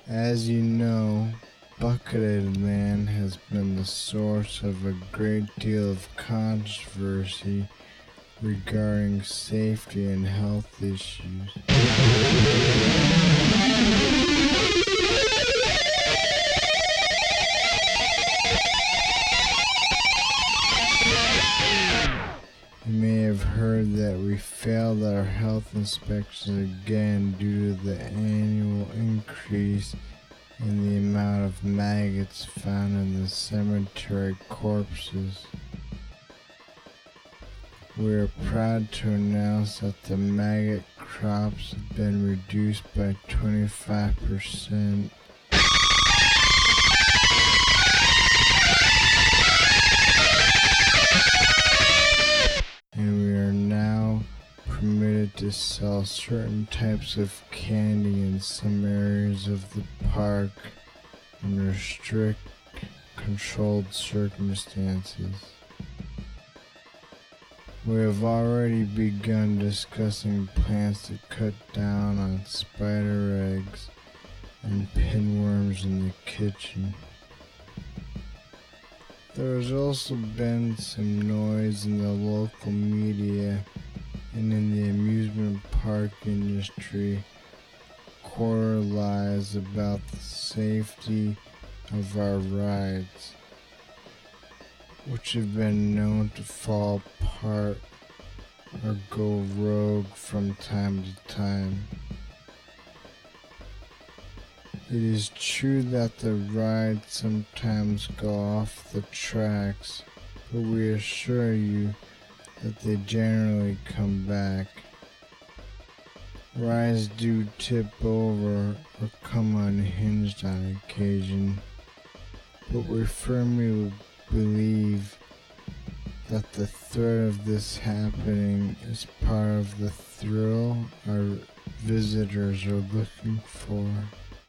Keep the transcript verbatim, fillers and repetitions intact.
As you know, bucketed land has been the source of a great deal of controversy regarding safety and health issues. You may have heard that we failed our health inspections again due to the annual increase in the amount of maggots found in the cemetery corpses. We are proud to announce that the maggot crops have been reduced by twenty-five percent. And we are now permitted to sell certain types of candy in some areas of the park under strict, controlled circumstances. We have already begun discussing plans to cut down on spider eggs and pinworms in the kitchen. There has also been some noise in the local media and in the amusement park industry, quarter lies about the safety of our rides, which have been known to fall apart or go rogue from time to time. It is true that the rides sometimes go off the tracks, but we assure you that they generally come back. Rides do tip over or come unhinged on occasion, but we firmly believe that the threat of this happening is part of the thrill our visitors are looking for.